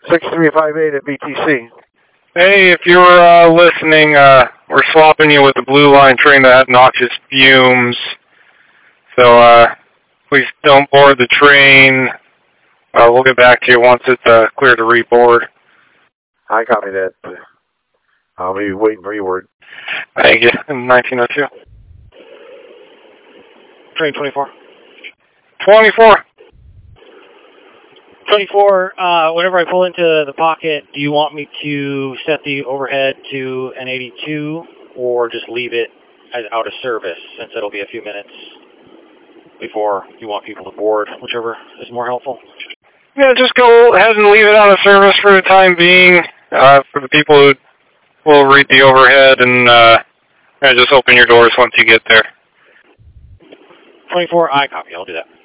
6358 at BTC. Hey, if you're listening, we're swapping you with the Blue Line train that had noxious fumes. So please don't board the train. We'll get back to you once it's clear to reboard. I copy that. I'll be waiting for your word. Thank you. 1902. Train 24. 24. 24, whenever I pull into the pocket, do you want me to set the overhead to an 82 or just leave it as out of service since it'll be a few minutes before you want people to board, whichever is more helpful? Yeah, just go ahead and leave it on a service for the time being. For the people who will read the overhead and just open your doors once you get there. 24, I copy. I'll do that.